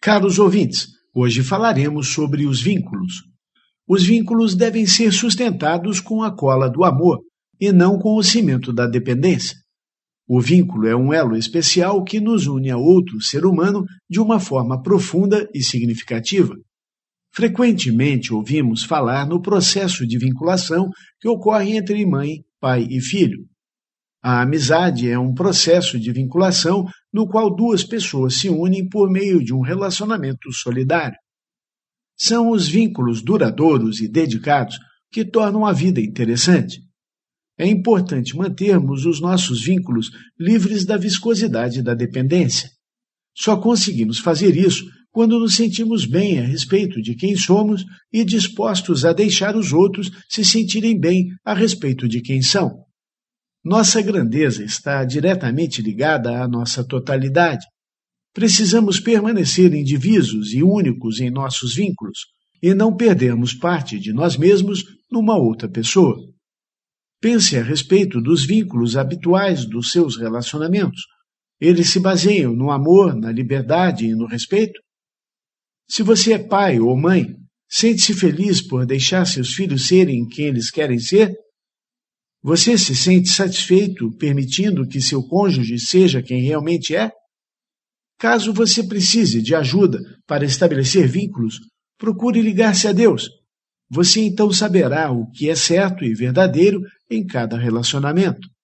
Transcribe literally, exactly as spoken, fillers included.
Caros ouvintes, hoje falaremos sobre os vínculos. Os vínculos devem ser sustentados com a cola do amor e não com o cimento da dependência. O vínculo é um elo especial que nos une a outro ser humano de uma forma profunda e significativa. Frequentemente ouvimos falar no processo de vinculação que ocorre entre mãe, pai e filho. A amizade é um processo de vinculação no qual duas pessoas se unem por meio de um relacionamento solidário. São os vínculos duradouros e dedicados que tornam a vida interessante. É importante mantermos os nossos vínculos livres da viscosidade da dependência. Só conseguimos fazer isso quando nos sentimos bem a respeito de quem somos e dispostos a deixar os outros se sentirem bem a respeito de quem são. Nossa grandeza está diretamente ligada à nossa totalidade. Precisamos permanecer indivíduos e únicos em nossos vínculos e não perdermos parte de nós mesmos numa outra pessoa. Pense a respeito dos vínculos habituais dos seus relacionamentos. Eles se baseiam no amor, na liberdade e no respeito? Se você é pai ou mãe, sente-se feliz por deixar seus filhos serem quem eles querem ser? Você se sente satisfeito permitindo que seu cônjuge seja quem realmente é? Caso você precise de ajuda para estabelecer vínculos, procure ligar-se a Deus. Você então saberá o que é certo e verdadeiro em cada relacionamento.